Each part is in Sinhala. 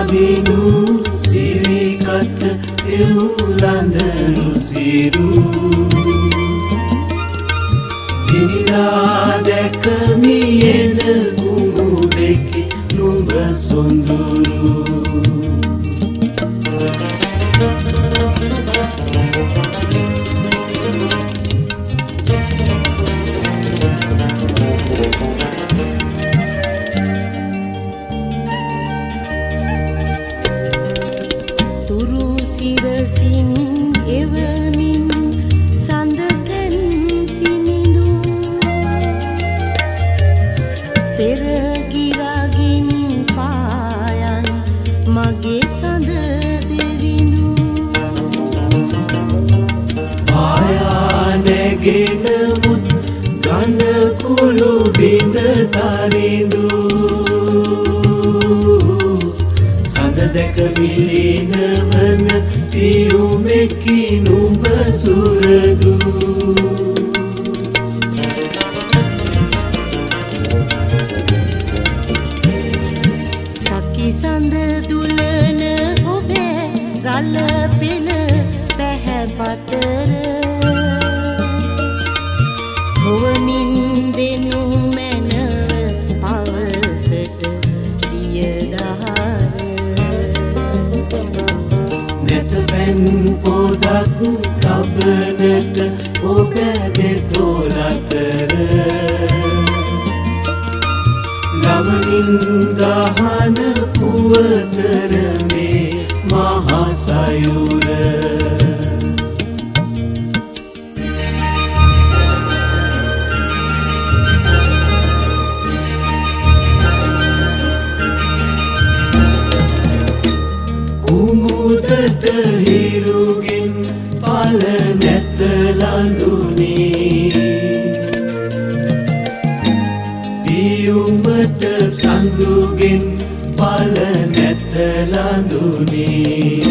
අදිනු සිරිකත එවුලඳරු සිරු දිනිලා දැකමියෙන කුමුදෙකි නුඹ සොඳුරු තුරු සිරසින් එවමින් සඳකන් සිනිඳු පෙර ගිරගින් පායන් මගේ සඳ දෙවිඳු පායා නැගෙන මුත් ගන කුළු බිඳ තරිඳු සඳ දැක මිලිනවන පියුමෙකි නුඹ සුරදු සකි සඳ දුලන ඔබේ රළ පෙළ පැහැපතර හොවමින් දෙනු මැනව පවසට දියදහර නැත පැන් පොදක් තබනට ඔබගේ තොලතර ගමනින් ගහන පුවතර මේ මහා සයුර කුමුදට හිරුගෙන් පල නැත ලඳුනේ පියුමට සඳුගෙන් පල නැත ලඳුනේ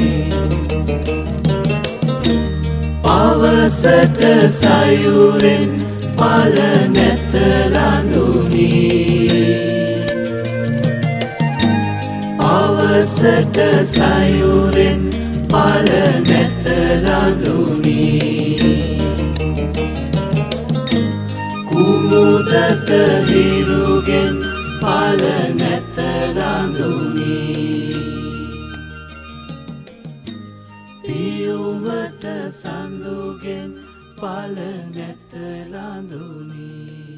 පවසට සයුරෙන් පල නැත ලඳුනේ පවසට සයුරෙන් පල නැත ලඳුනේ කුමුදට හිරුගෙන් පල නැත ලඳුනේ පියුමට සඳුගෙන් පල නැත ලඳුනේ